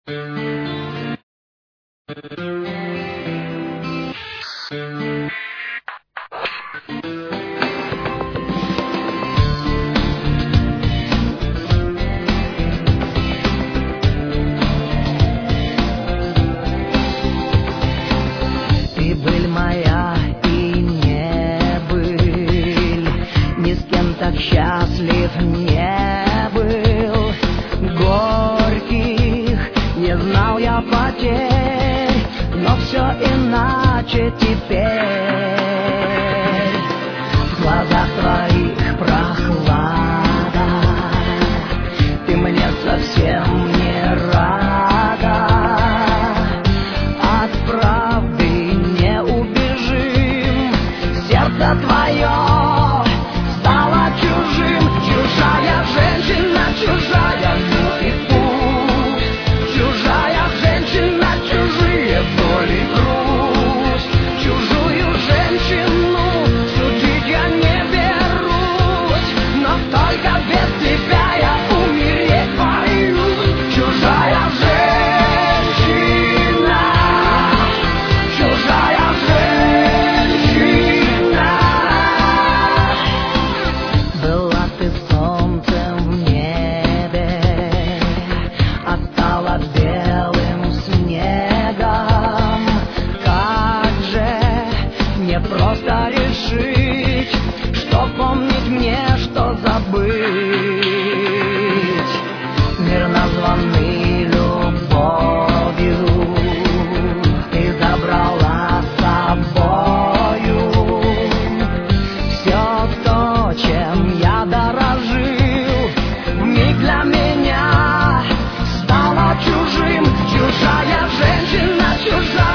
Ты быль моя и не быль, ни с кем так счастлив не был. Горьких не знал я потерь, но все иначе теперь. В глазах твоих прохлада, ты мне совсем не рада. От правды не убежим, сердце твое стало чужим. Чужая женщина, чужая ну и пусть. Чужая женщина, чужие боли и грусть. Чужую женщину судить я не берусь, но только без тебя я умереть боюсь. Чужая женщина, чужая женщина. Была ты солнцем в небе, а стала белым снегом. Как же мне просто решить, что помнить мне, что забыть. Мир названный любовью ты забрала с собою. Все то, чем я дорожил, вмиг для меня стало чужим. Чужая женщина, чужая